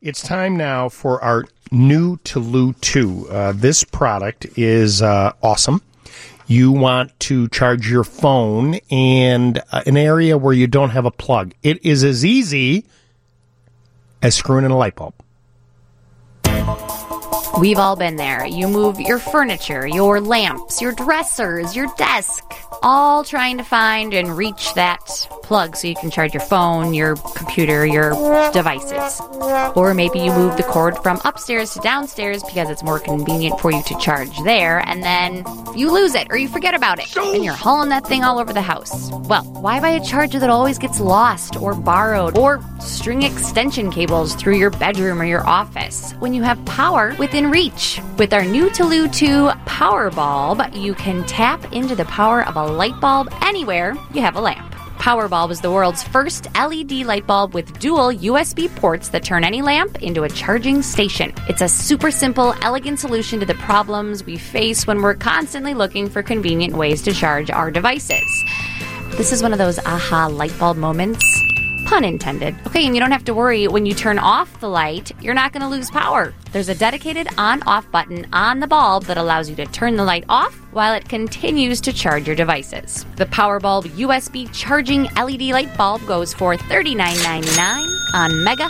It's time now for our new Tulu 2. This product is awesome. You want to charge your phone and an area where you don't have a plug. It is as easy as screwing in a light bulb. We've all been there. You move your furniture, your lamps, your dressers, your desk, all trying to find and reach that plug so you can charge your phone, your computer, your devices. Or maybe you move the cord from upstairs to downstairs because it's more convenient for you to charge there, and then you lose it or you forget about it, and you're hauling that thing all over the house. Well, why buy a charger that always gets lost or borrowed, or string extension cables through your bedroom or your office when you have power within reach? With our new Tulu 2 Power Bulb, you can tap into the power of a light bulb anywhere you have a lamp. Powerbulb is the world's first LED light bulb with dual USB ports that turn any lamp into a charging station. It's a super simple, elegant solution to the problems we face when we're constantly looking for convenient ways to charge our devices. This is one of those aha light bulb moments. Pun intended. Okay, and you don't have to worry when you turn off the light, you're not going to lose power. There's a dedicated on-off button on the bulb that allows you to turn the light off while it continues to charge your devices. The Powerbulb USB charging LED light bulb goes for $39.99 on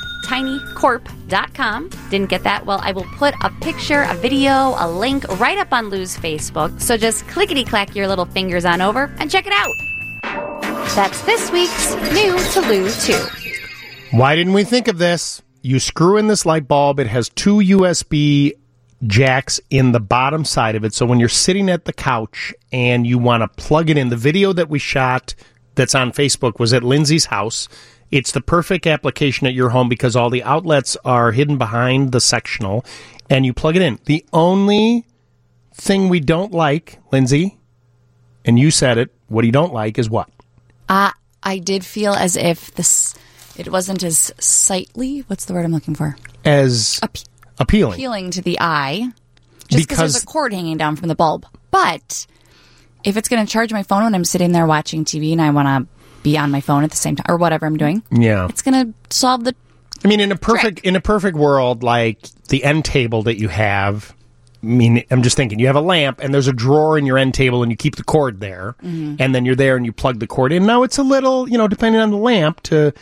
megatinycorp.com. Didn't get that? Well, I will put a picture, a video, a link right up on Lou's Facebook, so just clickety-clack your little fingers on over and check it out. That's this week's new Tulu 2. Why didn't we think of this? You screw in this light bulb. It has two USB jacks in the bottom side of it. So when you're sitting at the couch and you want to plug it in, the video that we shot that's on Facebook was at Lindsay's house. It's the perfect application at your home because all the outlets are hidden behind the sectional and you plug it in. The only thing we don't like, Lindsay, and you said it, what you don't like is what? I did feel as if it wasn't as sightly. What's the word I'm looking for? As appealing. Appealing to the eye. Just because there's a cord hanging down from the bulb. But if it's going to charge my phone when I'm sitting there watching TV and I want to be on my phone at the same time, or whatever I'm doing, it's going to solve the I mean, in a perfect world, like the end table that you have, I mean, I'm just thinking, you have a lamp and there's a drawer in your end table and you keep the cord there, and then you're there and you plug the cord in. Now it's a little, depending on the lamp to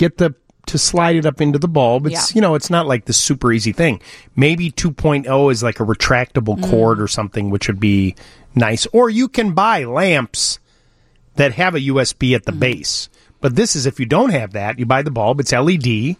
slide it up into the bulb. It's, it's not like the super easy thing. Maybe 2.0 is like a retractable cord or something, which would be nice. Or you can buy lamps that have a USB at the base. But this is, if you don't have that, you buy the bulb. It's LED.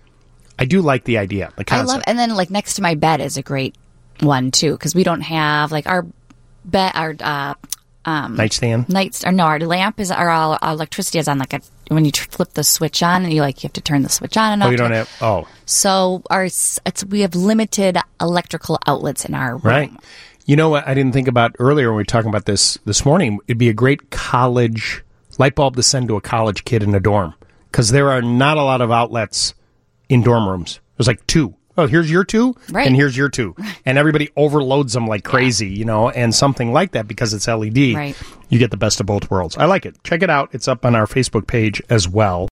I do like the idea, the concept. And then like next to my bed is a great one too, because we don't have like our bed, our nightstand. Our lamp is our electricity is on like when you flip the switch on, and you have to turn the switch on and off. Oh, you don't have. Oh, so we have limited electrical outlets in our room. Right. You know what I didn't think about earlier when we were talking about this morning? It'd be a great college light bulb to send to a college kid in a dorm, because there are not a lot of outlets in dorm rooms. There's like two. Oh, here's your two, and here's your two. And everybody overloads them like crazy, and something like that, because it's LED, you get the best of both worlds. I like it. Check it out. It's up on our Facebook page as well.